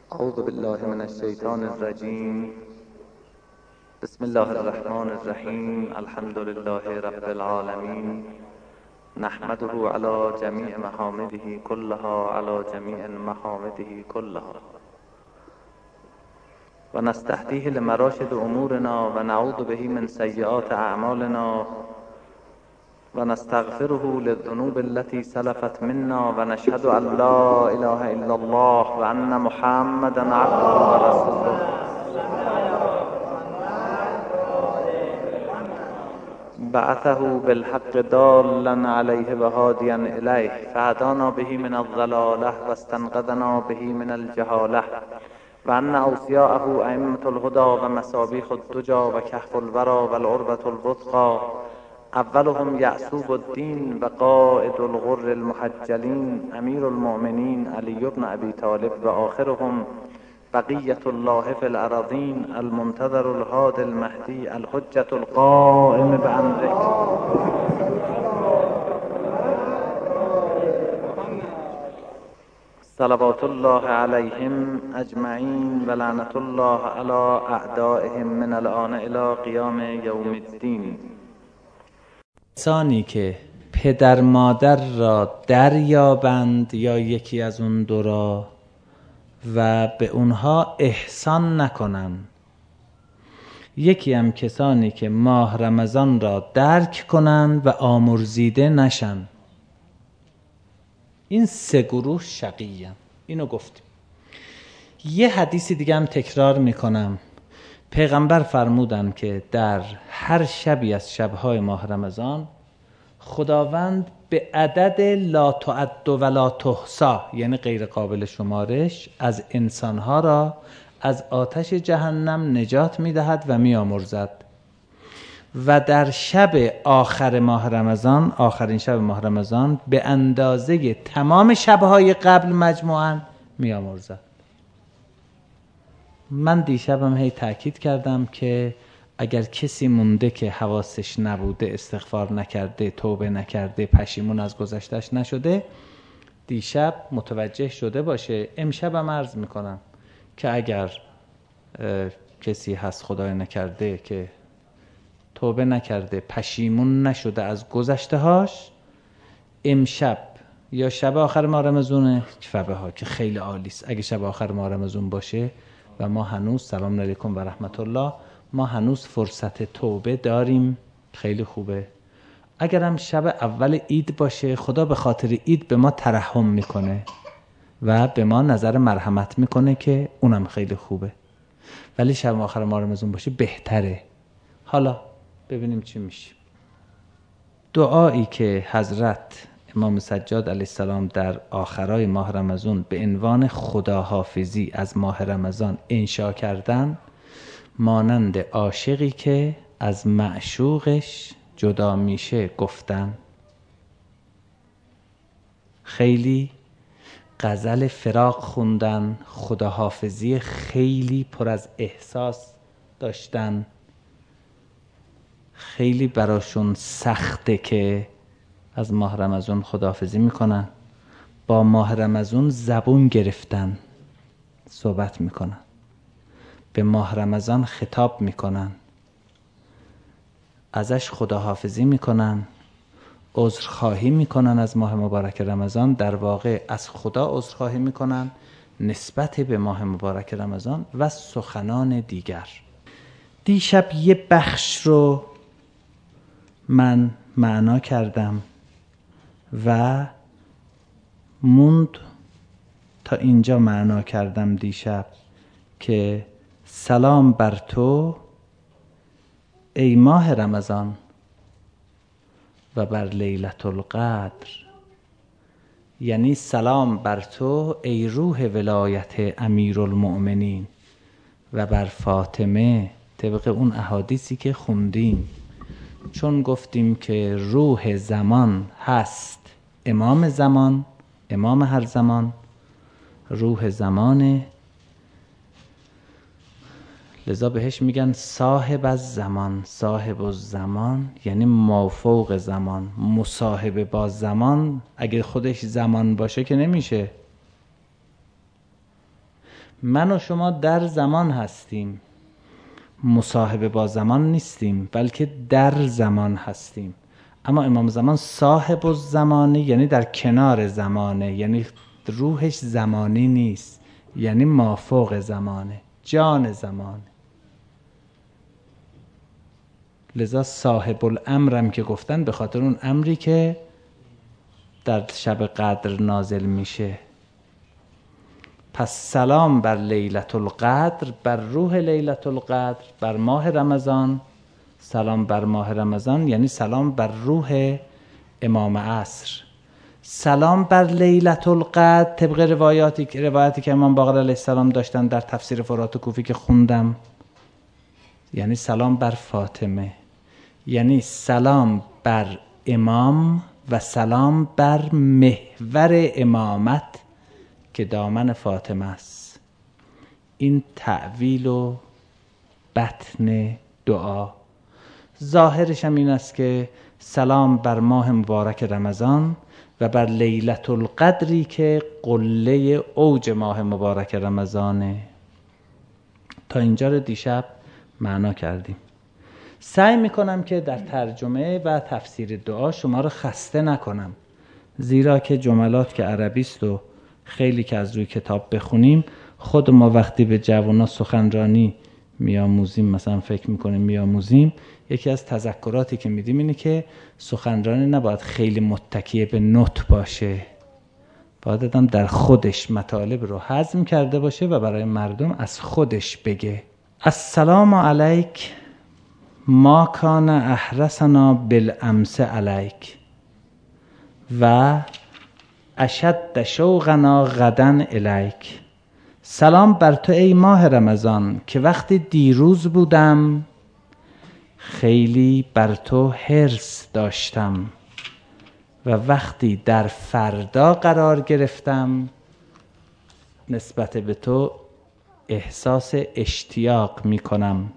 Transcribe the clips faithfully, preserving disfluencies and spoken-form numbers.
اعوذ بالله من الشیطان الرجیم. بسم الله الرحمن الرحیم. الحمد لله رب العالمین، نحمده علی جمیع محامده كلها، علی جمیع محامده كلها، و نستهدیه لمراشد امورنا و نعوذ به من سیئات اعمالنا و نستغفره للذنوب التي سلفت منا و نشهد ان لا اله الا الله و ان محمدا عبده و رسوله. بعثه بالحق دالا علیه و هادیا الیه، فهدانا به من الضلاله و استنقذنا به من الجهاله، و ان اوصیاءه ائمة الهدى و مصابیح الدجى و کهف الورى و العروة الوثقی، اولهم یعصوب الدین و قائد الغر المحجلین امیر المؤمنین علی بن ابی طالب، و آخرهم بقیة الله فی الارضین المنتظر الهادی المهدی الحجة القائم بامره. صلوات الله علیهم اجمعین و لعنت الله علی اعدائهم من الآن الی قیام یوم الدین. کسانی که پدر مادر را دریابند یا یکی از اون دو را و به اونها احسان نکنند، یکی هم کسانی که ماه رمضان را درک کنند و آمرزیده نشن. این سه گروه شقی‌اند. اینو گفتیم. یه حدیثی دیگه هم تکرار میکنم. پیغمبر فرمودن که در هر شبی از شبهای ماه رمضان خداوند به عدد لا تعد و لا تحصی، یعنی غیر قابل شمارش، از انسانها را از آتش جهنم نجات میدهد و میامرزد. و در شب آخر ماه رمضان، آخرین شب ماه رمضان، به اندازه تمام شبهای قبل مجموعاً میامرزد. من دیشبم هی تأکید کردم که اگر کسی مونده که حواسش نبوده، استغفار نکرده، توبه نکرده، پشیمون از گذشتهش نشده، دیشب متوجه شده باشه. امشبم عرض میکنم که اگر کسی هست خدای نکرده که توبه نکرده، پشیمون نشده از گذشتهاش، امشب یا شب آخر ماه رمضان، شبه ها که خیلی عالیست، اگه شب آخر ماه رمضان باشه و ما هنوز، سلام علیکم و رحمت الله، ما هنوز فرصت توبه داریم، خیلی خوبه. اگرم شب اول عید باشه، خدا به خاطر عید به ما ترحم میکنه و به ما نظر مرحمت میکنه که اونم خیلی خوبه. ولی شب آخر ماه رمضان باشه بهتره. حالا ببینیم چی میشه. دعایی که حضرت امام سجاد علیه السلام در آخرای ماه رمضان به عنوان خداحافظی از ماه رمضان انشا کردن، مانند عاشقی که از معشوقش جدا میشه گفتن. خیلی غزل فراق خوندن، خداحافظی خیلی پر از احساس داشتن. خیلی براشون سخته که از ماه رمضان خداحافظی میکنن. با ماه رمضان زبون گرفتن، صحبت میکنن، به ماه رمضان خطاب میکنن، ازش خداحافظی میکنن، عذرخواهی میکنن از ماه مبارک رمضان. در واقع از خدا عذرخواهی میکنن نسبت به ماه مبارک رمضان و سخنان دیگر. دیشب یه بخش رو من معنا کردم و موند تا اینجا معنا کردم دیشب که سلام بر تو ای ماه رمضان و بر لیلة القدر، یعنی سلام بر تو ای روح ولایت امیرالمؤمنین و بر فاطمه، طبق اون احادیثی که خوندیم. چون گفتیم که روح زمان هست امام زمان، امام هر زمان روح زمانه، لذا بهش میگن صاحب از زمان. صاحب الزمان یعنی مافوق زمان، مصاحبه با زمان. اگه خودش زمان باشه که نمیشه. من و شما در زمان هستیم، مصاحبه با زمان نیستیم، بلکه در زمان هستیم. اما امام زمان صاحب الزمانه، یعنی در کنار زمانه، یعنی روحش زمانی نیست، یعنی مافوق زمانه، جان زمانه. لذا صاحب الامرم که گفتن به خاطر اون امری که در شب قدر نازل میشه. پس سلام بر لیلة القدر، بر روح لیلة القدر، بر ماه رمضان. سلام بر ماه رمضان یعنی سلام بر روح امام عصر. سلام بر لیلة القدر طبق روایاتی روایتی که امام باقر علیه السلام داشتن در تفسیر فرات کوفی که خوندم، یعنی سلام بر فاطمه، یعنی سلام بر امام و سلام بر محور امامت که دامن فاطمه است. این تأویل و بطن دعا. ظاهرش هم این است که سلام بر ماه مبارک رمضان و بر لیلة القدری که قله اوج ماه مبارک رمضانه. تا اینجا رو دیشب معنا کردیم. سعی میکنم که در ترجمه و تفسیر دعا شما رو خسته نکنم، زیرا که جملات که عربی است و خیلی که از روی کتاب بخونیم، خود ما وقتی به جوانا سخنرانی میاموزیم، مثلا فکر میکنیم میاموزیم، یکی از تذکراتی که میدیم اینه که سخنرانی نباید خیلی متکی به نطق باشه، باید آدم در خودش مطالب رو هضم کرده باشه و برای مردم از خودش بگه. السلام علیک ما کان احرسنا بالامس علیک و اشد شوقنا غدا الیک. سلام بر تو ای ماه رمضان که وقتی دیروز بودم خیلی بر تو حرص داشتم و وقتی در فردا قرار گرفتم نسبت به تو احساس اشتیاق می کنم.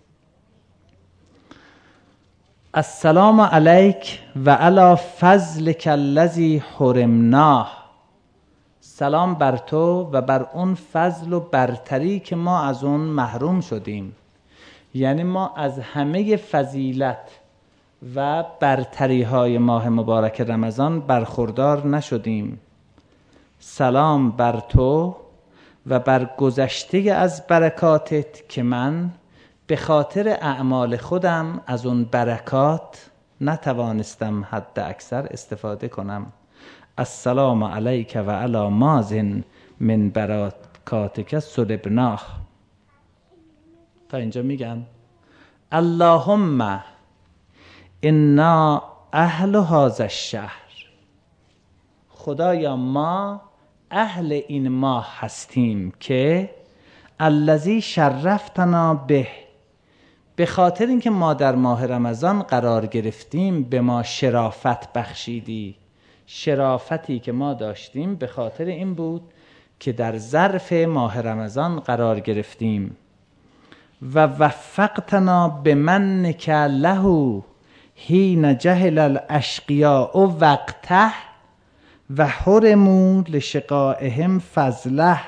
السلام علیک و علی فضلک الذی حرمناه. سلام بر تو و بر اون فضل و برتری که ما از اون محروم شدیم، یعنی ما از همه فضیلت و برتری های ماه مبارک رمضان برخوردار نشدیم. سلام بر تو و بر گذشته از برکاتت که من به خاطر اعمال خودم از اون برکات نتوانستم حد اکثر استفاده کنم. السلام علیک و علی مازن من برکاتک سلبناه. تا اینجا میگن اللهم انا اهل هذا الشهر. خدایا ما اهل این ماه هستیم که الذی شرفتنا به، به خاطر اینکه ما در ماه رمضان قرار گرفتیم به ما شرافت بخشیدی. شرافتی که ما داشتیم به خاطر این بود که در ظرف ماه رمضان قرار گرفتیم. و وفقتنا بمنک له حین جهل الاشقیاء وقته و حرموا لشقائهم فضله.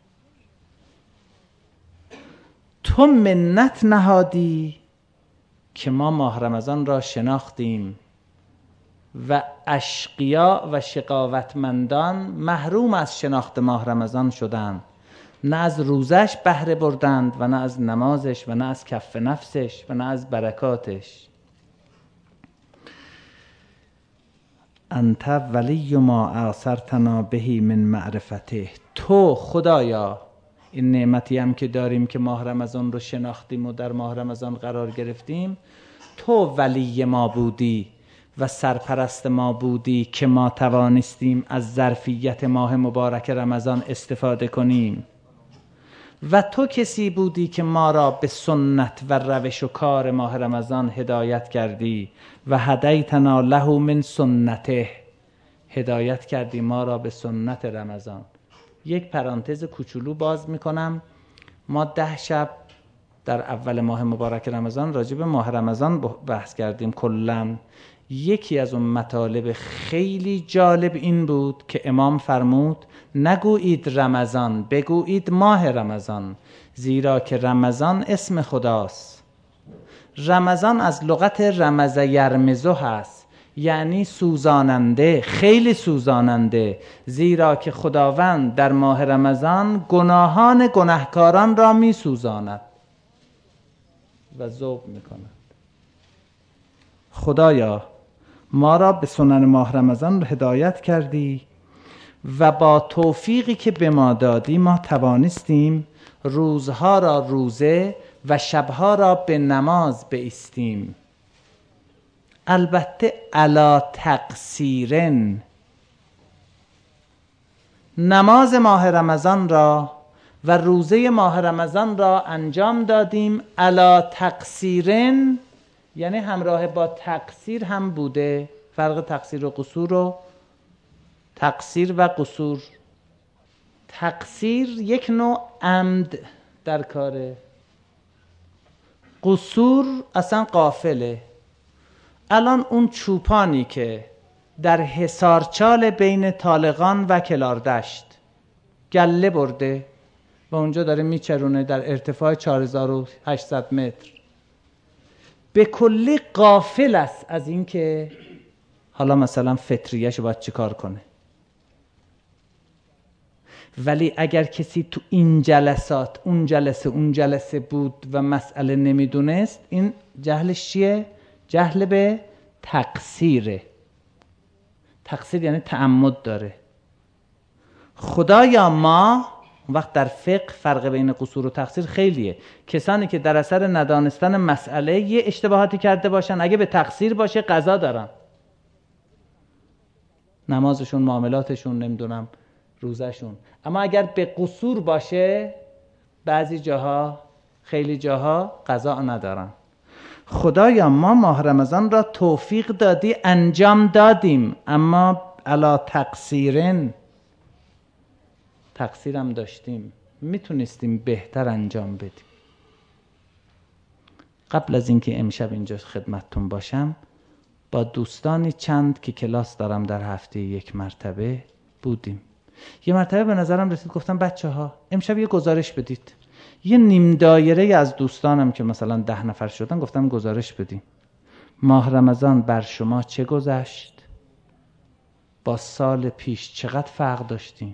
تو منت نهادی که ما ماه رمضان را شناختیم و اشقیا و شقاوتمندان محروم از شناخت ماه رمضان شدند، نه از روزش بهره بردند و نه از نمازش و نه از کف نفسش و نه از برکاتش. انت ولی ما اعصرتنا بهی من معرفته. تو خدایا این نعمتی هم که داریم که ماه رمضان رو شناختیم و در ماه رمضان قرار گرفتیم، تو ولی ما بودی و سرپرست ما بودی که ما توانستیم از ظرفیت ماه مبارک رمضان استفاده کنیم و تو کسی بودی که ما را به سنت و روش و کار ماه رمضان هدایت کردی و هدیتنا له من سنته. هدایت کردی ما را به سنت رمضان. یک پرانتز کوچولو باز میکنم. ما ده شب در اول ماه مبارک رمضان راجع به ماه رمضان بحث کردیم کلاً. یکی از اون مطالب خیلی جالب این بود که امام فرمود نگویید رمضان، بگویید ماه رمضان، زیرا که رمضان اسم خداست. رمضان از لغت رمز یرمزو هست، یعنی سوزاننده، خیلی سوزاننده، زیرا که خداوند در ماه رمضان گناهان گناهکاران را می سوزاند و ذوب می کند. خدایا ما را به سنن ماه رمضان هدایت کردی و با توفیقی که به ما دادی ما توانستیم روزها را روزه و شبها را به نماز بایستیم. البته علا تقصیرن، نماز ماه رمضان را و روزه ماه رمضان را انجام دادیم علا تقصیرن، یعنی همراه با تقصیر هم بوده. فرق تقصیر و قصور رو، تقصیر و قصور، تقصیر یک نوع عمد در کاره، قصور اصلا غافله. الان اون چوپانی که در حصارچال بین طالقان و کلاردشت گله برده و اونجا داره میچرونه در ارتفاع چهار هزار و هشتصد متر، به کلی غافل است از این که حالا مثلا فطریه‌شو باید چی کار کنه. ولی اگر کسی تو این جلسات اون جلسه اون جلسه بود و مسئله نمیدونست، این جهلش چیه؟ جهل به تقصیره. تقصیر یعنی تعمد داره. خدایا ما وقت در فقه فرق بین قصور و تقصیر خیلیه. کسانی که در اثر ندانستن مسئله یه اشتباهاتی کرده باشن، اگه به تقصیر باشه قضا دارن، نمازشون، معاملاتشون، نمیدونم روزشون. اما اگر به قصور باشه بعضی جاها، خیلی جاها قضا ندارن. خدایا ما ماه رمضان را توفیق دادی انجام دادیم، اما علا تقصیرن، تقصیرم داشتیم، میتونستیم بهتر انجام بدیم. قبل از اینکه امشب اینجا خدمتتون باشم با دوستانی چند که کلاس دارم در هفته یک مرتبه بودیم. یه مرتبه به نظرم رسید، گفتم بچه ها امشب یه گزارش بدید. یه نیم دایره از دوستانم که مثلا ده نفر شدن گفتم گزارش بدیم. ماه رمضان بر شما چه گذشت؟ با سال پیش چقدر فرق داشتیم؟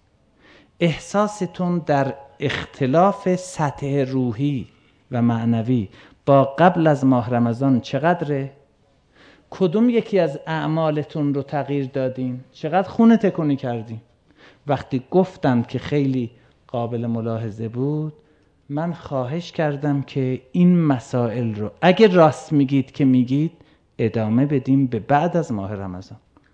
احساستون در اختلاف سطح روحی و معنوی با قبل از ماه رمضان چقدره؟ کدوم یکی از اعمالتون رو تغییر دادین؟ چقدر خونه تکونی کردین؟ وقتی گفتند که خیلی قابل ملاحظه بود، من خواهش کردم که این مسائل رو اگه راست میگید که میگید ادامه بدیم به بعد از ماه رمضان.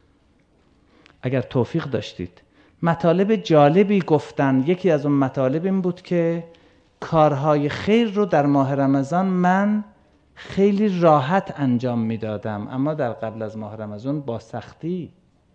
اگر توفیق داشتید. مطالب جالبی گفتن. یکی از اون مطالب این بود که کارهای خیر رو در ماه رمضان من خیلی راحت انجام میدادم، اما در قبل از ماه رمضان با سختی،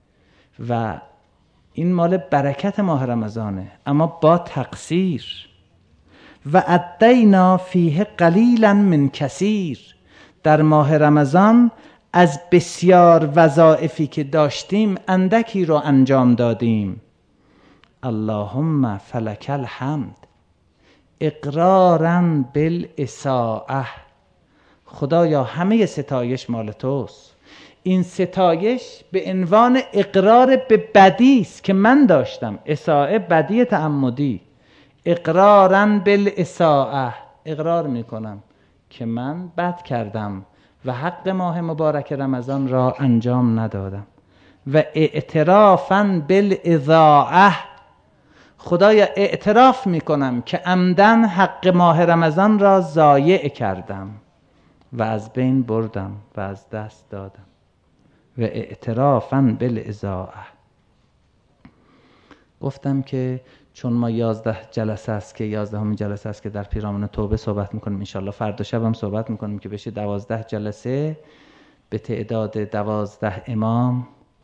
و این مال برکت ماه رمضانه اما با تقصیر. و ادینا فیه قلیلا من کثیر، در ماه رمضان از بسیار وظایفی که داشتیم اندکی رو انجام دادیم. اللهم فلک الحمد اقرارا بالاساءه، خدایا همه ستایش مال توست. این ستایش به عنوان اقرار به بدی است که من داشتم. اساءه بدی تعمدی. اقرارا بالاساءه، اقرار میکنم که من بد کردم و حق ماه مبارک رمضان را انجام ندادم. و اعترافا بالاضاعه، خدایا اعتراف میکنم که عمدن حق ماه رمضان را ضایع کردم و از بین بردم و از دست دادم. و اعترافا بالاضاعه. گفتم که چون ما یازده جلسه است که یازدهمین جلسه است که در پیرامون توبه صحبت میکنیم، انشالله فردا شب هم صحبت میکنیم که بشه دوازده جلسه به تعداد دوازده امام.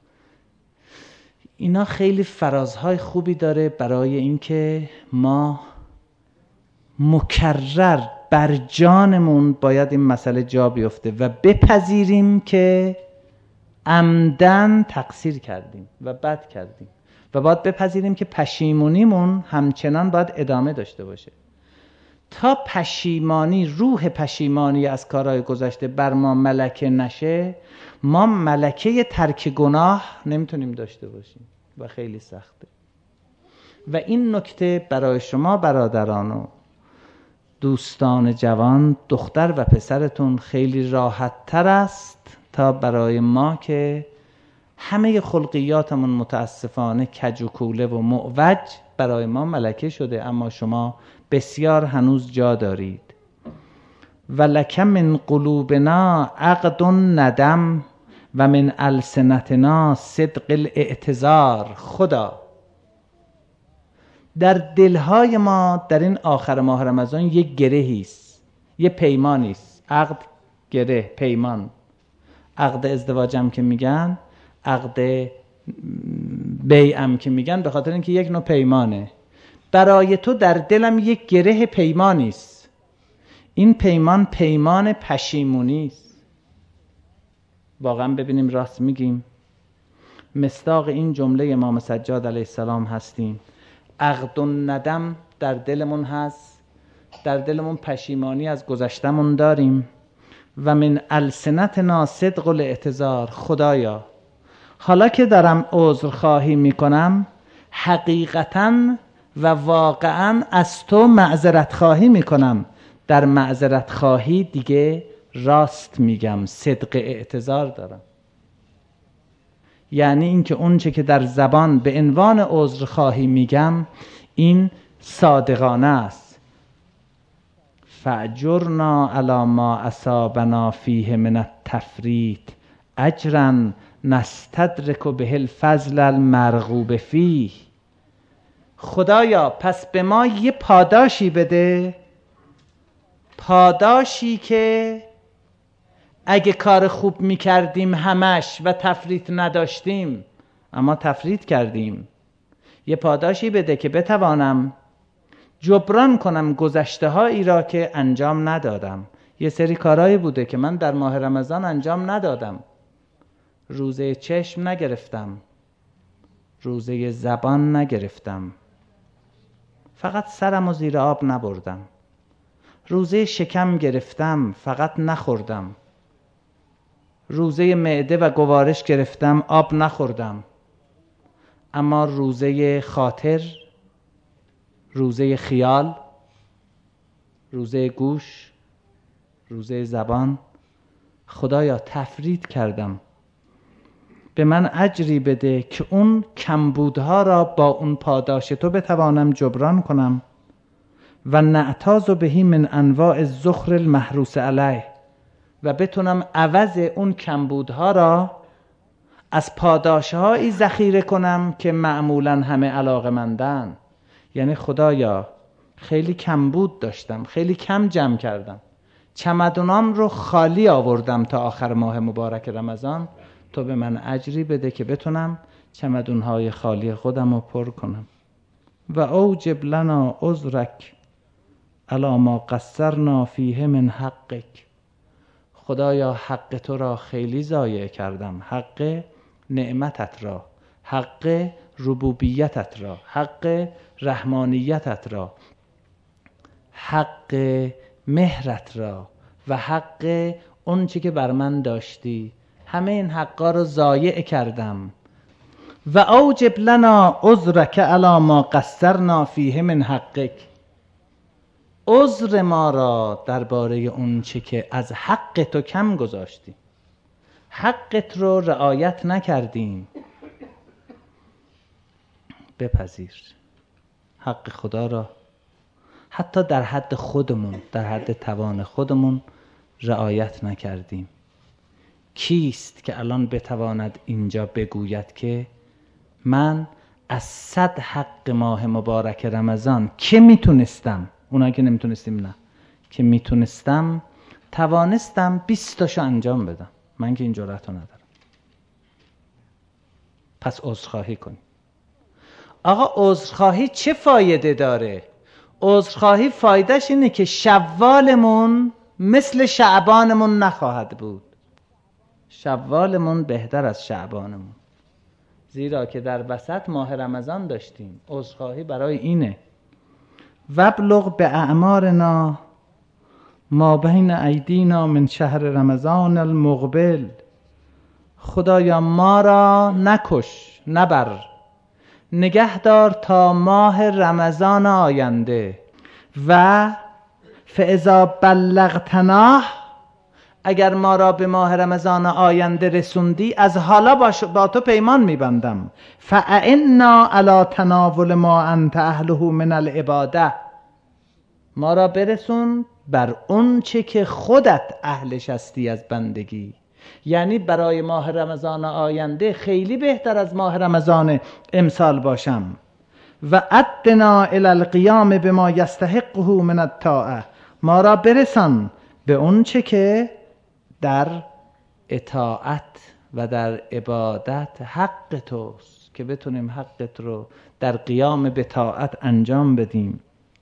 اینا خیلی فرازهای خوبی داره برای اینکه ما مکرر بر جانمون باید این مسئله جا بیفته و بپذیریم که عمدن تقصیر کردیم و بد کردیم و باید بپذیریم که پشیمونیمون همچنان باید ادامه داشته باشه. تا پشیمانی، روح پشیمانی از کارهای گذشته بر ما ملکه نشه، ما ملکه ترک گناه نمیتونیم داشته باشیم و خیلی سخته. و این نکته برای شما برادران و دوستان جوان، دختر و پسرتون خیلی راحت تر است تا برای ما که همه خلقیاتمون متاسفانه کج و کوله و معوج برای ما ملکه شده، اما شما بسیار هنوز جا دارید. ولک من قلوبنا عقد ندم و من السنتنا صدق الاعتذار. خدا در دلهای ما در این آخر ماه رمضان یک گرهی است، یک پیمانی است. عقد، گره، پیمان. عقد ازدواجم که میگن، عقد بیعم که میگن، به خاطر اینکه یک نوع پیمانه. برای تو در دلم یک گره پیمانی است. این پیمان پیمان پشیمونی است. واقعا ببینیم راست میگیم. مصداق این جمله امام سجاد علیه السلام هستیم. عقد ندم در دلمون هست، در دلمون پشیمانی از گذشتمون داریم. و من السنتنا صدق الاعتذار. خدایا حالا که دارم عذر خواهی میکنم، حقیقتاً و واقعاً از تو معذرت خواهی میکنم. در معذرت خواهی دیگه راست میگم، صدق اعتذار دارم. یعنی اینکه اون چه که در زبان به عنوان عذر خواهی میگم، این صادقانه است. فاجرنا علی ما اصابنا فیه من التفریط اجرا نستدرک به الفضل المرغوب فیه. خدایا پس به ما یه پاداشی بده، پاداشی که اگه کار خوب میکردیم همش و تفریط نداشتیم، اما تفریط کردیم، یه پاداشی بده که بتوانم جبران کنم گذشته هایی را که انجام ندادم. یه سری کارهایی بوده که من در ماه رمضان انجام ندادم. روزه چشم نگرفتم، روزه زبان نگرفتم، فقط سرم و زیر آب نبردم. روزه شکم گرفتم، فقط نخوردم. روزه معده و گوارش گرفتم، آب نخوردم. اما روزه خاطر، روزه خیال، روزه گوش، روزه زبان، خدایا تفرید کردم. به من اجری بده که اون کمبودها را با اون پاداش تو بتوانم جبران کنم. و نعتاذ بهی من انواع الذخر المحروس علیه، و بتونم عوض اون کمبودها را از پاداشهایی ذخیره کنم که معمولا همه علاقه‌مندن. یعنی خدایا خیلی کمبود داشتم، خیلی کم جمع کردم، چمدونام رو خالی آوردم تا آخر ماه مبارک رمضان. تو به من اجری بده که بتونم چمدونهای خالی خودم رو پر کنم. و اوجب لنا عذرک علی ما قصرنا فیه من حقک. خدایا حق تو را خیلی ضایع کردم، حق نعمتت را، حق ربوبیتت را، حق رحمانیتت را، حق مهرت را و حق اون چی که بر من داشتی. همه این حقا رو ضایع کردم. و اوجب لنا عذرک علی ما قصرنا فیه من حقک. عذر ما را درباره اون چه که از حق تو کم گذاشتیم، حقت رو رعایت نکردیم. بپذیر حق خدا را حتی در حد خودمون، در حد توان خودمون رعایت نکردیم. کیست که الان بتواند اینجا بگوید که من از صد حق ماه مبارک رمضان که میتونستم، اونایی که نمیتونستیم نه، که میتونستم توانستم بیست تاشو انجام بدم؟ من که این جرأت رو ندارم. پس عذرخواهی کنیم. آقا عذرخواهی چه فایده داره؟ عذرخواهی فایدهش اینه که شوالمون مثل شعبانمون نخواهد بود. شوالمون بهتر از شعبانمون، زیرا که در وسط ماه رمضان داشتیم. عذرخواهی برای اینه. وابلغ به اعمارنا ما بین ایدینا من شهر رمضان المقبل. خدایا ما را نکش، نبر، نگهدار تا ماه رمضان آینده. و فاذا بلغتناه، اگر ما را به ماه رمضان آینده رسوندی، از حالا با تو پیمان میبندم. فاعنا علی تناول ما انت اهله من العباده، ما را برسون بر اون چه که خودت اهلش هستی از بندگی. یعنی برای ماه رمضان آینده خیلی بهتر از ماه رمضان امسال باشم. و ادنا الی القیام بما یستحقه من الطاعه، ما را برسان به اون چه که در اطاعت و در عبادت حق توست، که بتونیم حقت رو در قیام به طاعت انجام بدیم.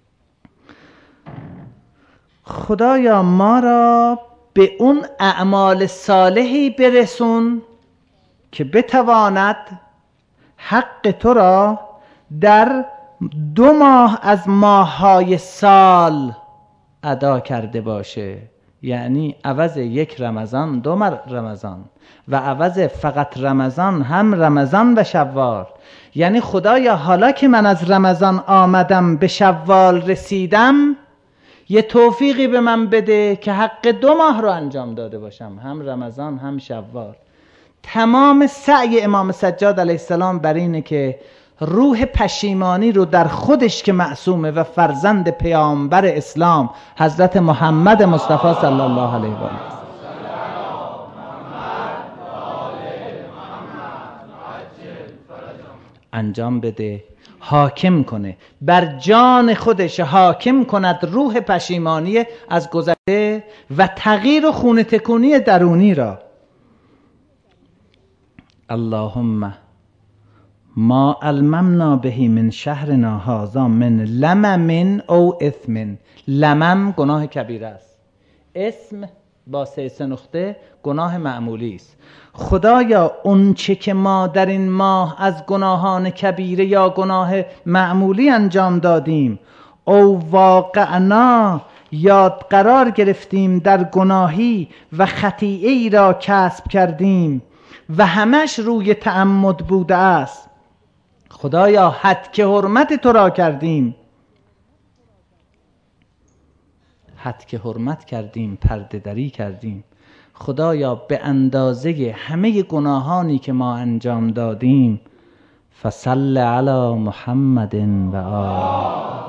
خدایا ما را به اون اعمال صالحی برسون که بتواند حق تو را در دو ماه از ماه‌های سال ادا کرده باشه. یعنی عوض یک رمضان دو رمضان، و عوض فقط رمضان هم رمضان و شوال. یعنی خدایا حالا که من از رمضان آمدم به شوال رسیدم، یه توفیقی به من بده که حق دو ماه رو انجام داده باشم، هم رمضان هم شوال. تمام سعی امام سجاد علیه السلام بر اینه که روح پشیمانی رو در خودش که معصومه و فرزند پیامبر اسلام حضرت محمد مصطفی صلی الله علیه و آله انجام بده، حاکم کنه بر جان خودش، حاکم کند روح پشیمانی از گذشته و تغییر و خونه تکونی درونی را. اللهم ما علمنا به من شهرنا هذا من لمم او اثم. لمم گناه کبیره است، اسم با سه سه نقطه گناه معمولی است. خدایا اون چه که ما در این ماه از گناهان کبیره یا گناه معمولی انجام دادیم، او واقعنا یاد قرار گرفتیم در گناهی و خطیئه ای را کسب کردیم و همش روی تعمد بوده است، خدایا حد که حرمت تو را کردیم، حد که حرمت کردیم، پرده دری کردیم. خدایا به اندازه همه گناهانی که ما انجام دادیم، فصل علی محمد و آل.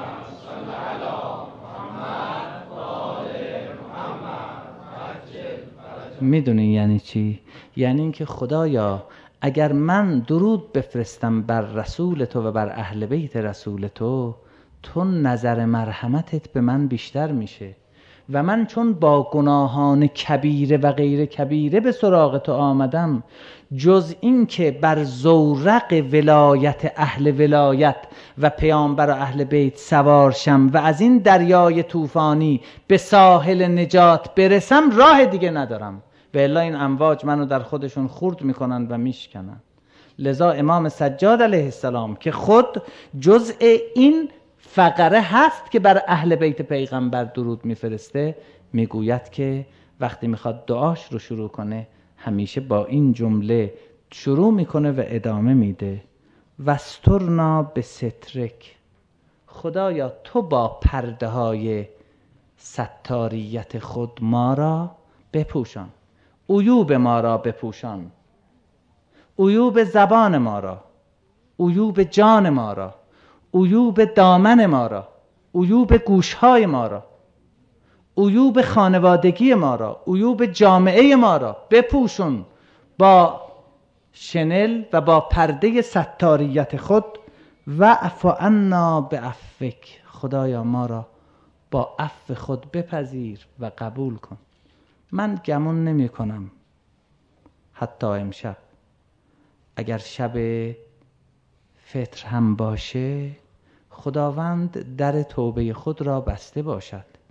میدونی یعنی چی؟ یعنی اینکه خدایا اگر من درود بفرستم بر رسول تو و بر اهل بیت رسول تو، تو نظر مرحمتت به من بیشتر میشه و من چون با گناهان کبیره و غیر کبیره به سراغ تو آمدم، جز این که بر زورق ولایت اهل ولایت و پیامبر و اهل بیت سوار شم و از این دریای طوفانی به ساحل نجات برسم، راه دیگه ندارم، و الا این امواج منو در خودشون خورد میکنن و میشکنن. لذا امام سجاد علیه السلام که خود جزء این فقره هست که بر اهل بیت پیغمبر درود میفرسته، میگوید که وقتی میخواد دعاش رو شروع کنه همیشه با این جمله شروع میکنه و ادامه میده: وسترنا به سترک. خدایا تو با پرده های ستاریت خود ما را بپوشان، عیوب ما را بپوشان، عیوب زبان ما را، عیوب جان ما را، عیوب دامن ما را، عیوب گوشهای ما را، عیوب خانوادگی ما را، عیوب جامعه ما را بپوشون با شنل و با پرده ستاریت خود. و اعف عنا بعفوک. خدایا ما را با عفو خود بپذیر و قبول کن. من گمون نمی کنم حتی امشب اگر شب فطر هم باشه، خداوند در توبه خود را بسته باشد،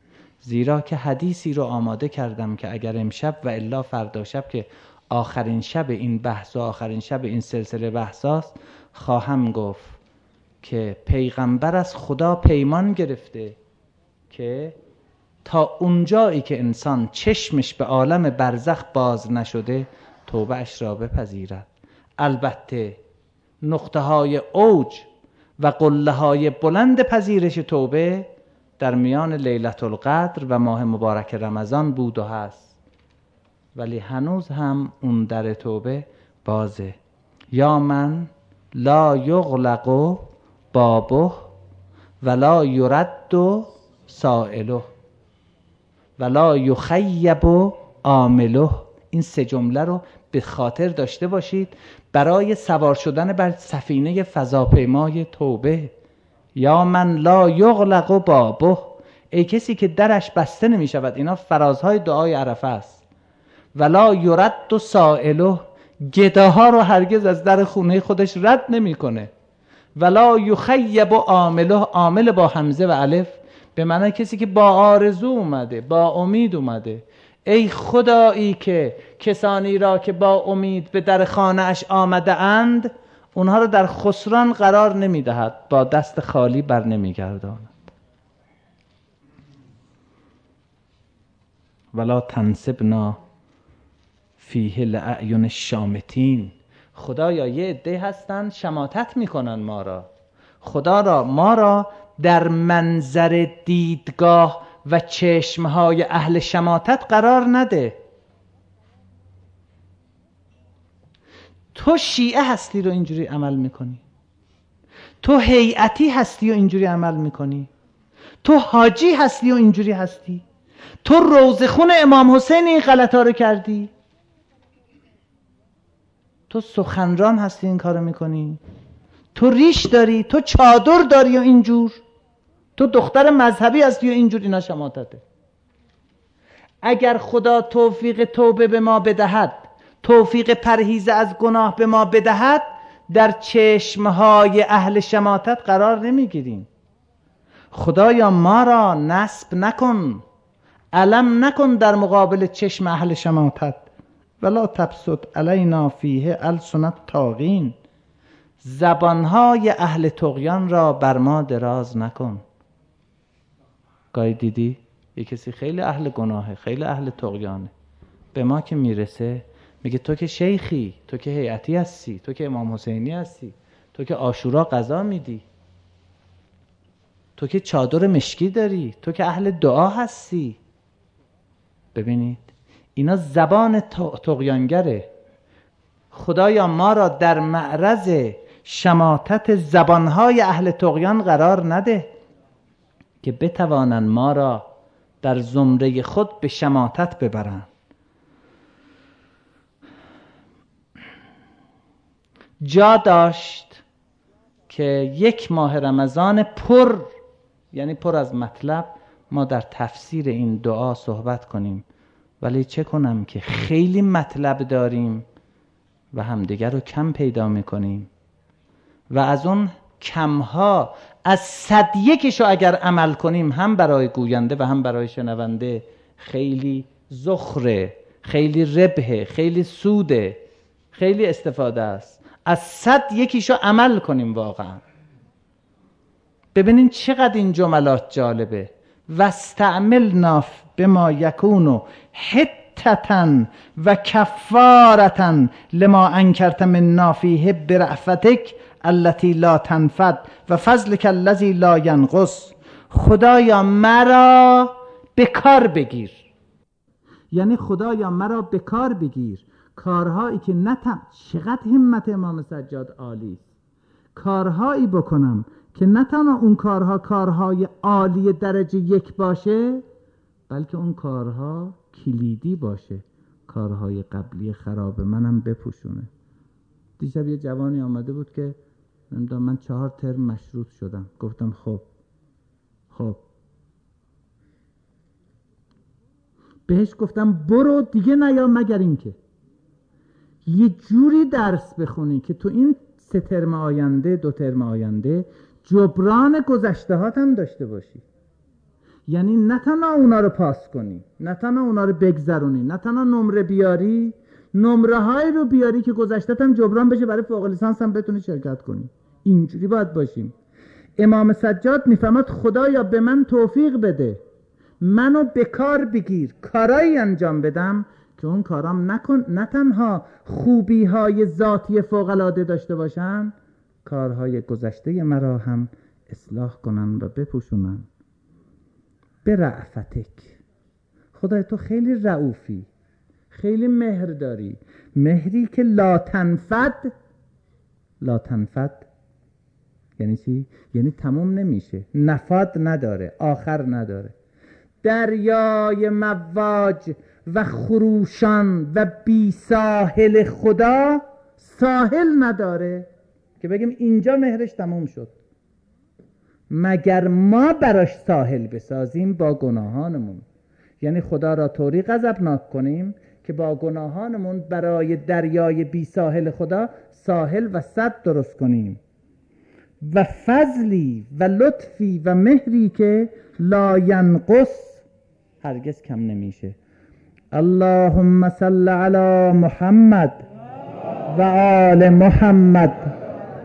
زیرا که حدیثی رو آماده کردم که اگر امشب و الا فردا شب که آخرین شب این بحث و آخرین شب این سلسله بحثاست خواهم گفت که پیغمبر از خدا پیمان گرفته که تا اونجایی که انسان چشمش به عالم برزخ باز نشده توبه اش را بپذیرد. البته نقطه های اوج و قله های بلند پذیرش توبه در میان لیلة القدر و ماه مبارک رمضان بود و هست، ولی هنوز هم اون در توبه بازه. یا من لا یغلق بابه ولا یرد سائله ولا یخیب عامله. این سه جمله رو به خاطر داشته باشید برای سوار شدن بر سفینه فضاپیمای توبه. یا من لا یغلق بابه، ای کسی که درش بسته نمی شود. اینا فرازهای دعای عرفه است. ولا یرد سائله، گداها رو هرگز از در خونه خودش رد نمی کنه. ولا یخیب عامله، عامل با همزه و الف به معنی کسی که با آرزو اومده، با امید اومده. ای خدایی که کسانی را که با امید به در خانه اش آمده اند اونها رو در خسران قرار نمی دهد، با دست خالی بر نمی گرداند. ولا تنسبنا فیه لأعین الشامتین. خدایا یه عده هستن شماتت میکنن ما را. خدا را ما را در منظر دیدگاه و چشمهای اهل شماتت قرار نده. تو شیعه هستی رو اینجوری عمل میکنی، تو هیئتی هستی و اینجوری عمل میکنی، تو حاجی هستی و اینجوری هستی، تو روزخون امام حسین این غلطا رو کردی، تو سخنران هستی این کارو میکنی، تو ریش داری، تو چادر داری و اینجور، تو دختر مذهبی هستی و اینجور. اینا شماتته. اگر خدا توفیق توبه به ما بدهد، توفیق پرهیز از گناه به ما بدهد، در چشمهای اهل شماتت قرار نمیگیریم. خدایا ما را نصب نکن، علم نکن در مقابل چشم اهل شماتت. ولا تبسط علینا فیه السنة طاغین، زبانهای اهل طغیان را بر ما دراز نکن. گاهی دیدی یه کسی خیلی اهل گناهه، خیلی اهل طغیانه، به ما که میرسه میگه تو که شیخی، تو که هیئتی هستی، تو که امام حسینی هستی، تو که عاشورا قضا میدی، تو که چادر مشکی داری، تو که اهل دعا هستی. ببینید اینا زبان طغیانگره. خدایا ما را در معرض شماتت زبانهای اهل طغیان قرار نده که بتوانند ما را در زمره خود به شماتت ببرند. جا داشت که یک ماه رمضان پر، یعنی پر از مطلب، ما در تفسیر این دعا صحبت کنیم، ولی چه کنم که خیلی مطلب داریم و همدیگر رو کم پیدا میکنیم و از اون کمها از صد یکشو اگر عمل کنیم هم برای گوینده و هم برای شنونده خیلی زخره، خیلی ربحه، خیلی سوده، خیلی استفاده است. از صد یکیشو عمل کنیم واقعا. ببینین چقدر این جملات جالبه. واستعملنا بما یکون حتة و کفارة لما انکرت منا فیه برأفتک التي لا تنفد و فضلک الذی لا ینقص. خدایا مرا به کار بگیر، یعنی خدایا مرا به کار بگیر. کارهایی که نتم، چقدر همت امام سجاد عالی است، کارهایی بکنم که نه تنها اون کارها کارهای عالی درجه یک باشه، بلکه اون کارها کلیدی باشه، کارهای قبلی خراب منم بپوشونه. دیشب یه جوانی آمده بود که نمیدونم من چهار ترم مشروط شدم. گفتم خب خب بهش گفتم برو دیگه نیا مگر این که یه جوری درس بخونی که تو این سه ترم آینده، دو ترم آینده، جبران گذشته هات هم داشته باشی. یعنی نه تنها اونا رو پاس کنی، نه تنها اونا رو بگذرونی، نه تنها نمره بیاری، نمره های رو بیاری که گذشتت هم جبران بشه، برای فوق لیسانس هم بتونی شرکت کنی. اینجوری باید باشیم. امام سجاد میفهمد خدایا به من توفیق بده، منو به کار بگیر، کارایی انجام بدم که اون کارام نکن نه تنها خوبی های ذاتی فوق العاده داشته باشن، کارهای گذشته مرا هم اصلاح کنن و بپوشونن. به رأفتک، خدای تو خیلی رئوفی، خیلی مهر داری، مهری که لا تنفد. لا تنفد یعنی چی؟ یعنی تموم نمیشه، نفاد نداره، آخر نداره. دریای مواج و خروشان و بی ساحل خدا ساحل نداره که بگیم اینجا مهرش تموم شد، مگر ما براش ساحل بسازیم با گناهانمون. یعنی خدا را طوری غضبناک کنیم که با گناهانمون برای دریای بی ساحل خدا ساحل و سد درست کنیم. و فضلی و لطفی و مهری که لا ینقص، هرگز کم نمیشه. اللهم صل علی محمد و آل محمد.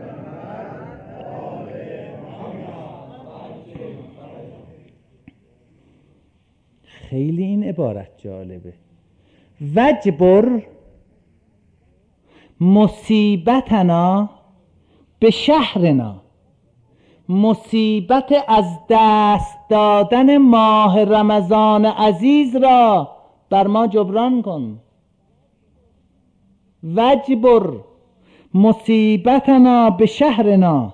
خیلی این عبارت جالبه. وجبر مصیبتنا به شهرنا، مصیبت از دست دادن ماه رمضان عزیز را بر ما جبران کن. وجبر مصیبتنا به شهرنا،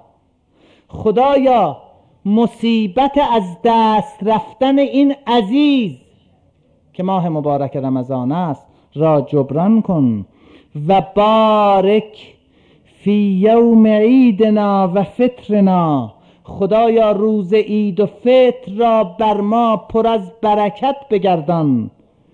خدایا مصیبت از دست رفتن این عزیز که ماه مبارک رمضان است را جبران کن. و بارک فی یوم عیدنا و فطرنا، خدایا روز عید و فطر را بر ما پر از برکت بگردان.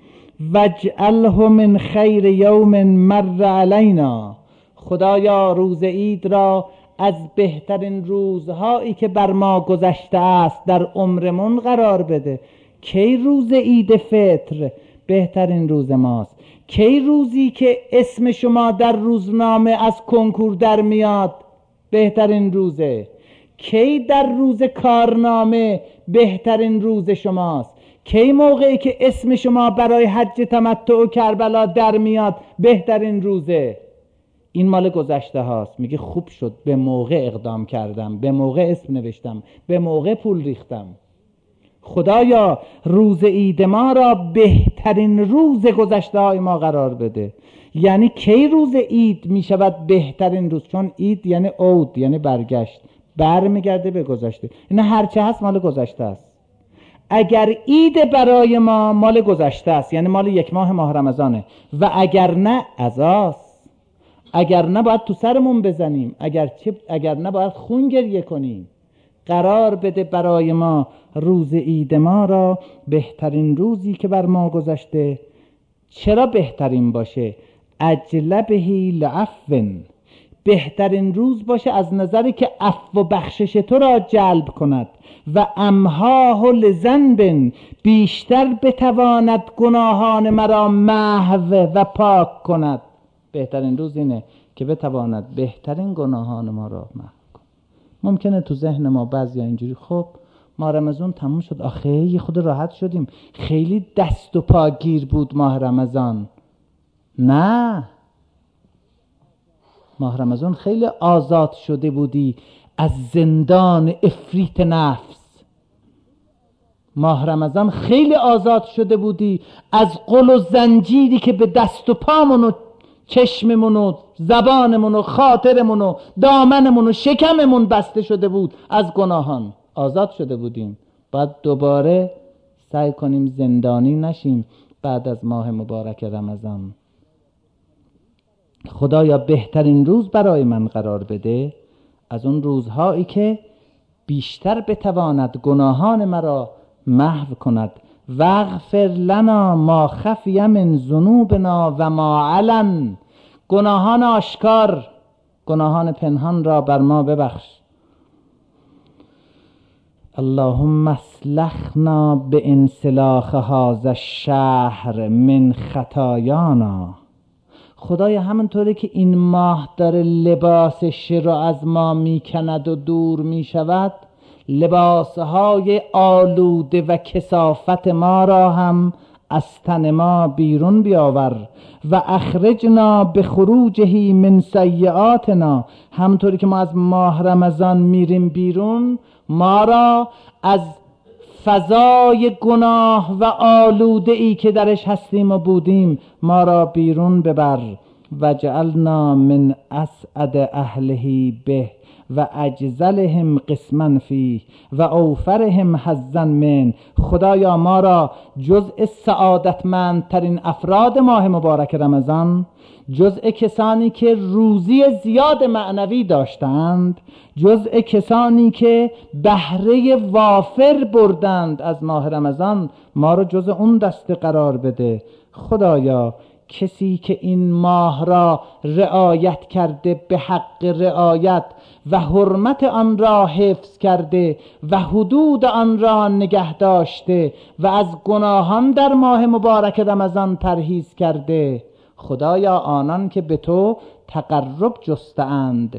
واجعله من خیر یوم مر علینا، خدایا روز عید را از بهترین روزهایی که بر ما گذشته است در عمرمون قرار بده. کی روز عید فطر بهترین روز ماست؟ کی روزی که اسم شما در روزنامه از کنکور در میاد بهترین روزه؟ کی در روز کارنامه بهترین روز شماست؟ کی موقعی که اسم شما برای حج تمتع و کربلا در میاد بهترین روزه؟ این مال گذشته هاست. میگه خوب شد به موقع اقدام کردم، به موقع اسم نوشتم، به موقع پول ریختم. خدایا روز عید ما را بهترین روز گذشته های ما قرار بده. یعنی کی روز عید می شود بهترین روز؟ چون عید یعنی عود، یعنی برگشت، بر میگرده به گذشته. این هرچه هست مال گذشته است. اگر عید برای ما مال گذشته است، یعنی مال یک ماه ماه رمضانه، و اگر نه عزاست، اگر نه باید تو سرمون بزنیم، اگر چه اگر نه باید خون گریه کنیم. قرار بده برای ما روز عید ما را بهترین روزی که بر ما گذشته. چرا بهترین باشه؟ اجلبهی لعفن، بهترین روز باشه از نظری که عفو و بخشش تو را جلب کند. و امحاه لذنب، بیشتر بتواند گناهان مرا محو و پاک کند. بهترین روز اینه که بتواند بهترین گناهان ما را محو کند. ممکنه تو ذهن ما بعضیا اینجوری خب ماه رمضان تموم شد، آخه یه خود راحت شدیم، خیلی دست و پا گیر بود ماه رمضان. نه، ماه رمضان خیلی آزاد شده بودی از زندان افریت نفس. ماه رمضان خیلی آزاد شده بودی از قل و زنجیری که به دست و پامون و چشممون و زبانمون و خاطرمون و دامنمون و شکممون بسته شده بود از گناهان. آزاد شده بودیم. باید دوباره سعی کنیم زندانی نشیم بعد از ماه مبارک رمضان. خدایا بهترین روز برای من قرار بده از اون روزهایی که بیشتر بتواند گناهان مرا محو کند. واغفر لنا ما خفی من ذنوبنا و ما علن، گناهان آشکار، گناهان پنهان را بر ما ببخش. اللهم اسلخنا به انسلاخ هذا الشهر من خطایانا. خدایا همونطوری که این ماه داره لباسش رو از ما میکند و دور میشود، لباسهای آلوده و کثافت ما را هم از تن ما بیرون بیاور. و اخرجنا به خروجه من سیئاتنا. همونطوری که ما از ماه رمضان میریم بیرون، ما را از فضای گناه و آلوده ای که درش هستیم و بودیم ما را بیرون ببر. و جعلنا من اسعد اهله به و اجزلهم قسما فیه و اوفرهم حظا من. خدایا ما را جزء سعادتمندترین افراد ماه مبارک رمضان، جزء کسانی که روزی زیاد معنوی داشتند، جزء کسانی که بهره وافر بردند از ماه رمضان، ما را جزء اون دسته قرار بده. خدایا کسی که این ماه را رعایت کرده، به حق رعایت و حرمت آن را حفظ کرده و حدود آن را نگه داشته و از گناهان در ماه مبارک رمضان پرهیز کرده، خدایا آنان که به تو تقرب جسته‌اند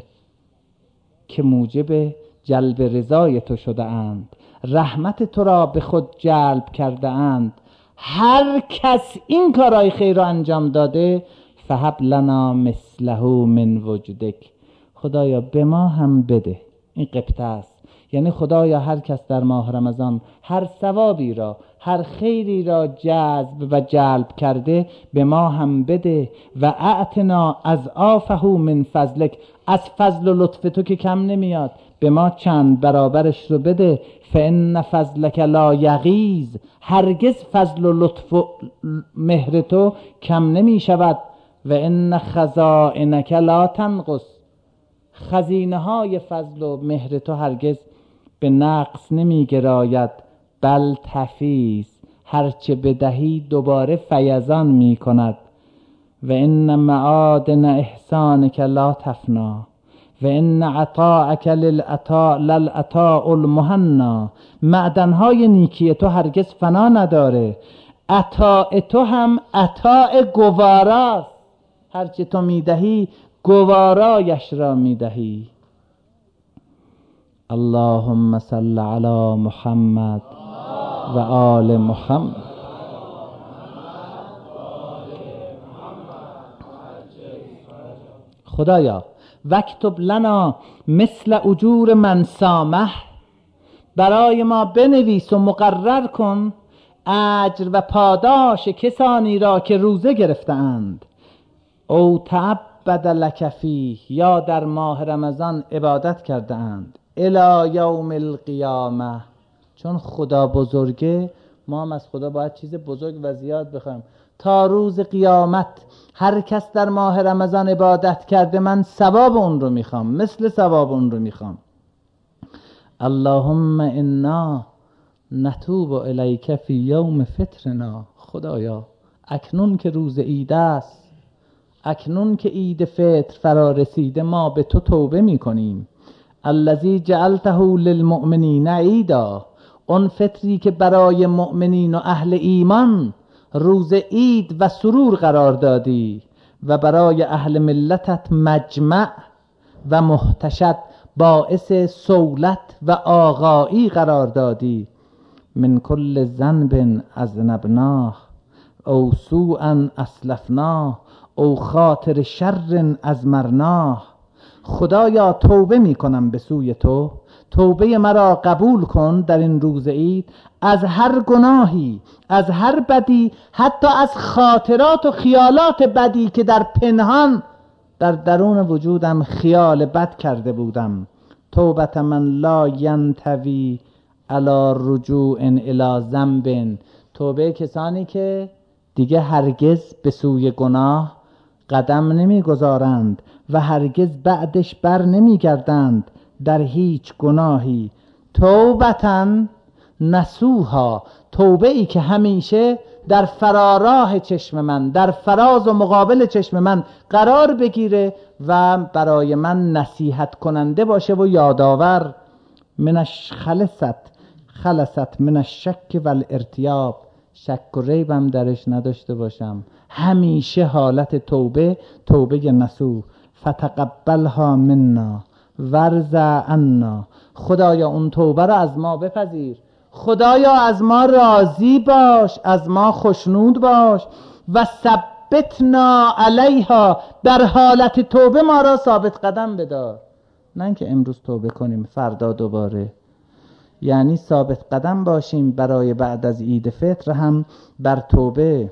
که موجب جلب رضای تو شده اند، رحمت تو را به خود جلب کرده اند، هر کس این کارهای خیر را انجام داده، فهب لنا مثله من وجدک. خدایا به ما هم بده. این قبطه است، یعنی خدایا هر کس در ماه رمضان هر ثوابی را، هر خیری را جذب و جلب کرده، به ما هم بده. و اعتنا اضعافه من فضلک. از فضل و لطف تو که کم نمیاد، به ما چند برابرش رو بده. فان فضلک لا یغیظ. هرگز فضل و لطف و مهر تو کم نمی شود. و ان خزائنک لا تنقص. خزینه های فضل و مهر تو هرگز به نقص نمی گراید، بل تفیض. هرچه بدهی دوباره فیضان می کند. و ان معادن احسانک لا تفنا و ان عطاءک للعطاء للعطاء المهنا. معدنهای نیکی تو هرگز فنا نداره، عطاء تو هم عطاء گواراست. هرچه تو میدهی گوارایش را میدهی. اللهم صل علی محمد و آل محمد. خدایا وکتب لنا مثل اجور من سامه. برای ما بنویس و مقرر کن اجر و پاداش کسانی را که روزه گرفتند. او تعبد لک فیه. یا در ماه رمضان عبادت کرده اند. الی یوم القیامه. چون خدا بزرگه، ما هم از خدا باید چیز بزرگ و زیاد بخوایم. تا روز قیامت هر کس در ماه رمضان عبادت کرده، من ثواب اون رو میخوام، مثل ثواب اون رو میخوام. اللهم انا نتوب الیک فی یوم فطرنا. خدایا اکنون که روز عید است، اکنون که عید فطر فرا رسیده، ما به تو توبه میکنیم. الذی جعلته للمؤمنین عیدا. اون فطری که برای مؤمنین و اهل ایمان روز عید و سرور قرار دادی و برای اهل ملتت مجمع و محتشد باعث سولت و آغایی قرار دادی. من کل ذنب اذنبناه او سوءا اسلفناه او خاطر شر ازمرناه. خدایا توبه می کنم به سوی تو، توبه مرا قبول کن در این روز عید، از هر گناهی، از هر بدی، حتی از خاطرات و خیالات بدی که در پنهان در درون وجودم خیال بد کرده بودم. توبت من لا ینتوی علی رجوع الی ذنب. توبه کسانی که دیگه هرگز به سوی گناه قدم نمیگذارند و هرگز بعدش بر نمیگردند در هیچ گناهی. توبتن نسوها. توبه ای که همیشه در فراراه چشم من، در فراز و مقابل چشم من قرار بگیره و برای من نصیحت کننده باشه و یادآور. منش خلصت خلصت من الشک و الارتیاب، شک و ریبم درش نداشته باشم، همیشه حالت توبه، توبه نصوح. فتقبلها منا ورض عنا، خدایا اون توبه رو از ما بپذیر، خدایا از ما راضی باش، از ما خوشنود باش. و ثبتنا علیها، در حالت توبه ما را ثابت قدم بدار، نه که امروز توبه کنیم فردا دوباره. یعنی ثابت قدم باشیم برای بعد از عید فطر هم بر توبه.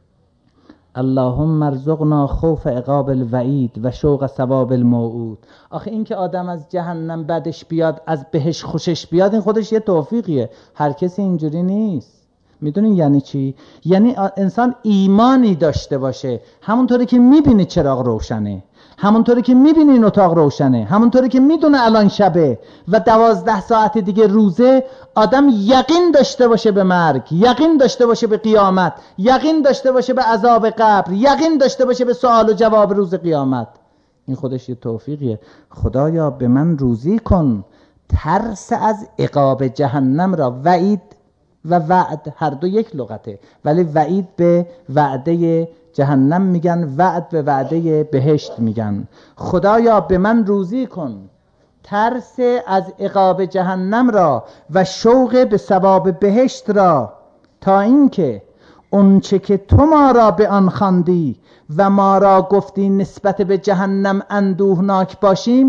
اللهم ارزقنا خوف عقاب الوعید و شوق ثواب الموعود. آخه این که آدم از جهنم بدش بیاد از بهش خوشش بیاد، این خودش یه توفیقیه، هر کسی اینجوری نیست. میدونین یعنی چی؟ یعنی انسان ایمانی داشته باشه، همونطوری که میبینه چراغ روشنه، همونطوری که میبینه این اتاق روشنه، همونطوری که میدونه الان شبه و دوازده ساعت دیگه روزه، آدم یقین داشته باشه به مرگ، یقین داشته باشه به قیامت، یقین داشته باشه به عذاب قبر، یقین داشته باشه به سوال و جواب روز قیامت. این خودش یه توفیقیه. خدایا به من روزی کن ترس از عقاب جهنم را. وعید و وعد هر دو یک لغته، ولی وعید به وعده جهنم میگن، وعد به وعده بهشت میگن. خدایا به من روزی کن ترس از عقاب جهنم را و شوق به ثواب بهشت را، تا اینکه اون چه که تو ما را به آن خواندی و ما را گفتی نسبت به جهنم اندوهناک باشیم،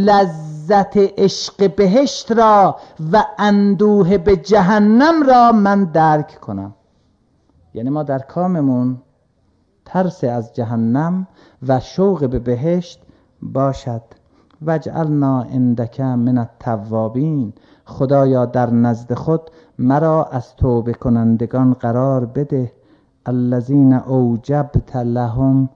لذت عشق بهشت را و اندوه به جهنم را من درک کنم. یعنی ما در کاممون ترس از جهنم و شوق به بهشت باشد. وجعلنا عندک من التوابین، خدایا در نزد خود مرا از توبه کنندگان قرار بده. الذین اوجبت لهم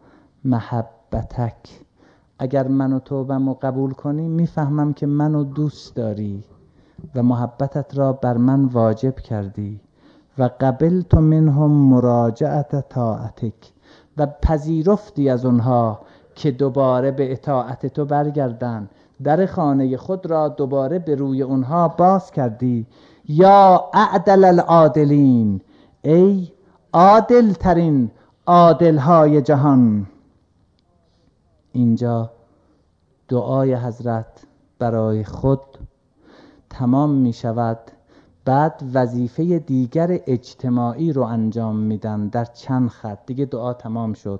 محبتک، اگر منو توبه‌مو قبول کنی میفهمم که منو دوست داری و محبتت را بر من واجب کردی. و قبلت منهم مراجعت طاعتک، و پذیرفتی از اونها که دوباره به اطاعت تو برگردن، در خانه خود را دوباره به روی اونها باز کردی. یا اعدل العادلین، ای عادل ترین عادل های جهان. اینجا دعای حضرت برای خود تمام می شود. بعد وظیفه دیگر اجتماعی رو انجام میدن در چند خط دیگه. دعا تمام شد.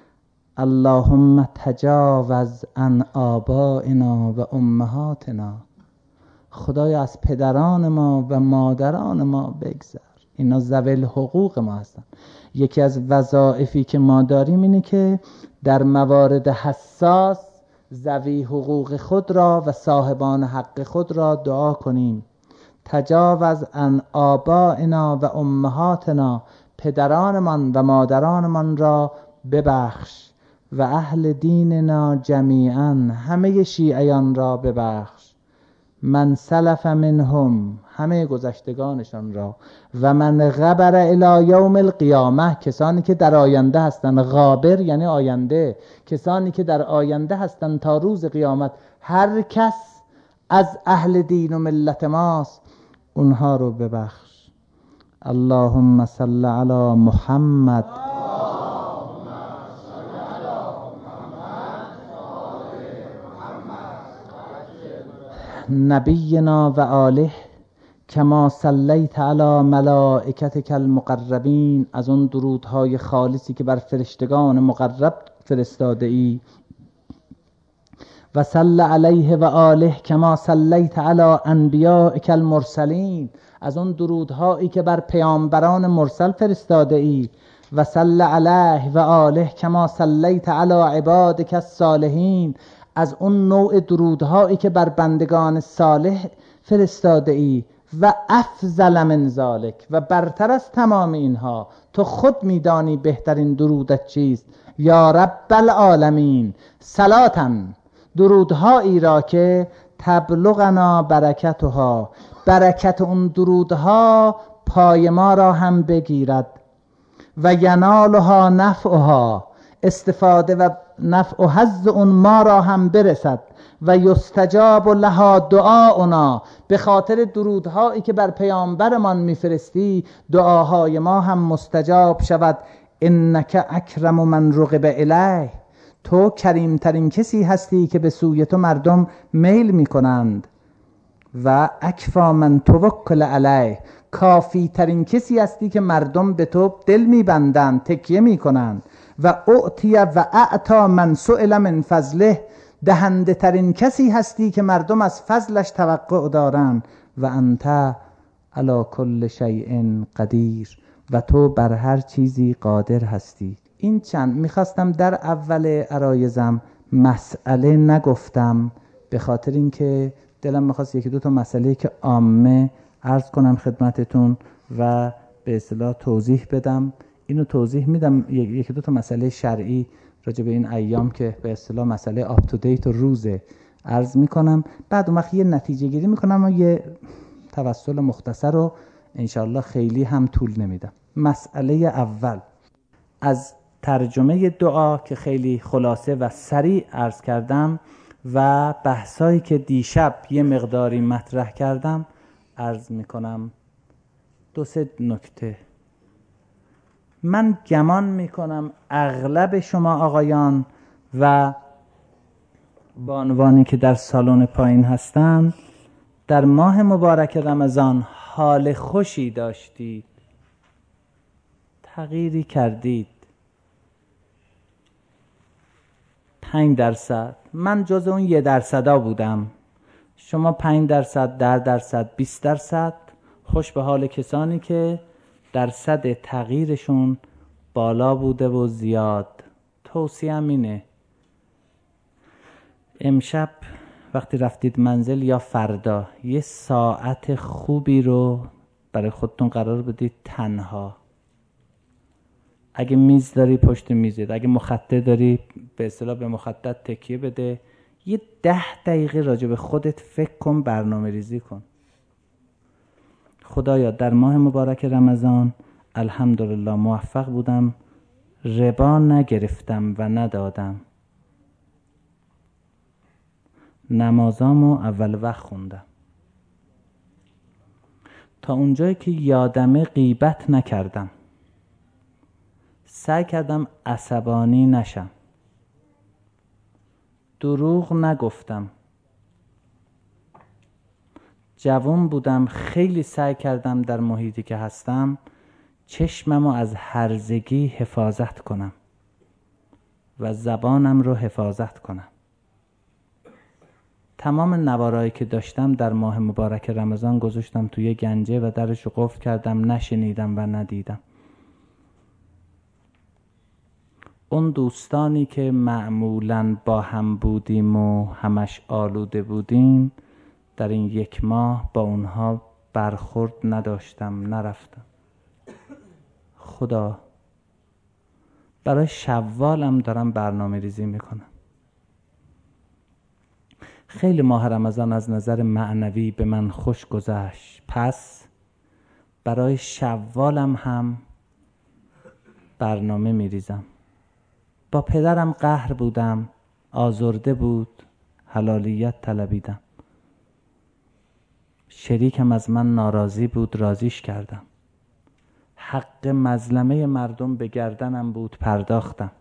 اللهم تجاوز عن آبائنا و امهاتنا، خدایا از پدران ما و مادران ما بگذر، اینا ذوی حقوق ما هستن. یکی از وظایفی که ما داریم اینه که در موارد حساس ذوی حقوق خود را و صاحبان حق خود را دعا کنیم. تجاوز عن آبائنا و امهاتنا، پدرانمان و مادرانمان را ببخش. و اهل دیننا جمیعا، همه شیعیان را ببخش. من سلف منهم، همه گذشتگانشان را. و من غبر الی یوم القیامه، کسانی که در آینده هستند. غابر یعنی آینده، کسانی که در آینده هستند تا روز قیامت. هر کس از اهل دین و ملت ماست، اونها رو ببخش. اللهم صل علی محمد نبینا و آله کما صلیت علی ملائکتک المقربین، از اون درودهای خالصی که بر فرشتگان مقرب فرستاده ای. و صل علیه و آله کما صلیت علی انبیائک المرسلین، از اون درودهایی که بر پیامبران مرسل فرستاده ای. و صل علیه و آله کما صلیت علی عبادک الصالحین، از اون نوع درودهایی که بر بندگان صالح فرستاده ای. و افضل من ذالک، و برتر از تمام اینها، تو خود میدانی بهترین درودت چیست. یا رب العالمین صلاتن، درودهایی را که تبلغنا برکتها، برکت اون درودها پای ما را هم بگیرد. و ینالها نفعها، استفاده و نفع و حظ اون ما را هم برسد. و یستجاب لها دعاؤنا، به خاطر درودهایی که بر پیامبرمان میفرستی دعاهای ما هم مستجاب شود. انک اکرم من رغب الیه، تو کریمترین کسی هستی که به سوی تو مردم میل میکنند. و اکفا من توکل علیه، کافی ترین کسی هستی که مردم به تو دل میبندند، تکیه میکنند. و اعطی و اعطا من سئل من فضله، دهنده ترین کسی هستی که مردم از فضلش توقع دارند. و انت علی کل شیء قدیر، و تو بر هر چیزی قادر هستی. این چند میخواستم در اول عرایزم مسئله نگفتم، به خاطر اینکه دلم میخواست یکی دو تا مسئله که عامه عرض کنم خدمتتون و به اصطلاح توضیح بدم. اینو توضیح میدم، یکی دو تا مسئله شرعی راجع به این ایام که به اصطلاح مسئله آپ تو دیت و روزه عرض میکنم. بعد اون وقت یه نتیجه گیری میکنم و یه توسل مختصر رو انشاءالله خیلی هم طول نمیدم. مسئله اول از ترجمه دعا که خیلی خلاصه و سریع عرض کردم و بحثایی که دیشب یه مقداری مطرح کردم عرض میکنم دو سه نکته. من گمان میکنم اغلب شما آقایان و بانوانی که در سالن پایین هستند در ماه مبارک رمضان حال خوشی داشتید، تغییری کردید. پنج درصد، من جز اون یه درصدا بودم، شما پنج درصد، ده درصد، بیست درصد. خوش به حال کسانی که درصد تغییرشون بالا بوده و زیاد. توصیه‌ام اینه امشب وقتی رفتید منزل یا فردا یه ساعت خوبی رو برای خودتون قرار بدید تنها. اگه میز داری پشت میزت، اگه مخطط داری به اصطلاح به مخطط تکیه بده، یه ده دقیقه راجع به خودت فکر کن، برنامه ریزی کن. خدایا در ماه مبارک رمضان الحمدلله موفق بودم، ربا نگرفتم و ندادم، نمازامو اول وقت خوندم، تا اونجایی که یادمه غیبت نکردم، سعی کردم عصبانی نشم، دروغ نگفتم، جوان بودم، خیلی سعی کردم در محیطی که هستم چشممو از هرزگی حفاظت کنم و زبانم رو حفاظت کنم. تمام نوارایی که داشتم در ماه مبارک رمضان گذاشتم توی گنجه و درش رو قفل کردم، نشنیدم و ندیدم. اون دوستانی که معمولاً با هم بودیم و همش آلوده بودیم، در این یک ماه با اونها برخورد نداشتم، نرفتم. خدا برای شوالم دارم برنامه ریزی میکنم. خیلی ماه رمضان از نظر معنوی به من خوش گذشت، پس برای شوالم هم برنامه میریزم. با پدرم قهر بودم، آزرده بود، حلالیت طلبیدم. شریکم از من ناراضی بود، راضیش کردم. حق مظلمه مردم به گردنم بود، پرداختم.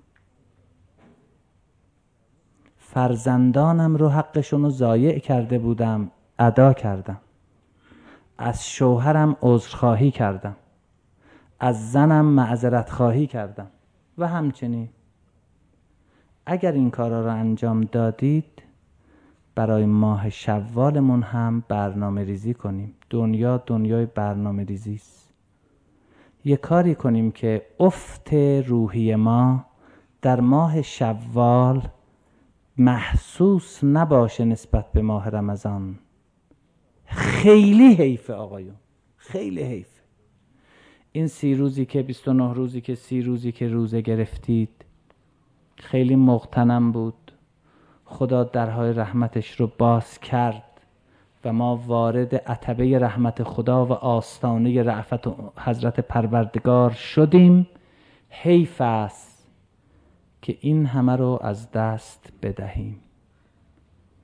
فرزندانم رو حقشون رو ضایع کرده بودم، ادا کردم. از شوهرم عذرخواهی کردم، از زنم معذرت خواهی کردم و همچنین. اگر این کارا رو انجام دادید برای ماه شوالمون هم برنامه ریزی کنیم. دنیا دنیای برنامه ریزی است. یه کاری کنیم که افت روحی ما در ماه شوال محسوس نباشه نسبت به ماه رمضان. خیلی حیفه آقایون، خیلی حیفه. این سی روزی که بیست و نه روزی که سی روزی که روزه گرفتید خیلی مغتنم بود. خدا درهای رحمتش رو باز کرد و ما وارد عتبه رحمت خدا و آستانه رأفت حضرت پروردگار شدیم. حیف است که این همه رو از دست بدهیم.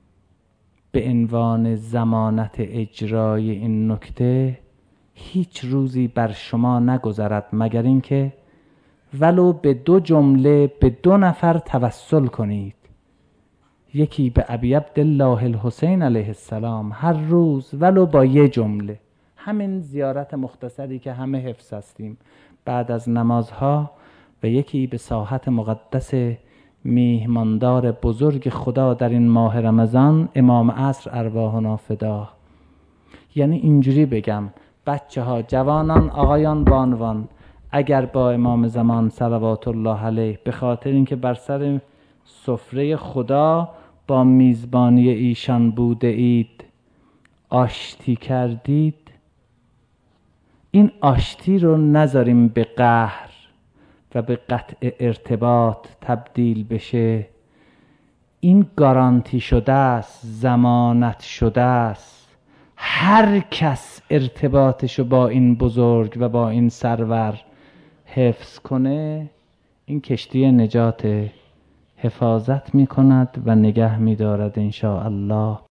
به عنوان ضمانت اجرای این نکته هیچ روزی بر شما نگذرد مگر اینکه ولو به دو جمله به دو نفر توسل کنید. یکی به ابی عبدالله الحسین علیه السلام، هر روز ولو با یه جمله، همین زیارت مختصری که همه حفظ هستیم بعد از نمازها، و یکی به ساحت مقدس میهماندار بزرگ خدا در این ماه رمضان، امام عصر ارواحنا فدا. یعنی اینجوری بگم بچه ها، جوانان، آقایان بانوان، اگر با امام زمان صلوات الله علیه به خاطر اینکه بر سر سفره خدا با میزبانی ایشان بوده اید آشتی کردید، این آشتی رو نذاریم به قهر و به قطع ارتباط تبدیل بشه. این گارانتی شده است، ضمانت شده است. هر کس ارتباطشو با این بزرگ و با این سرور حفظ کنه، این کشتی نجات حفاظت می کند و نگه می دارد ان شاء الله.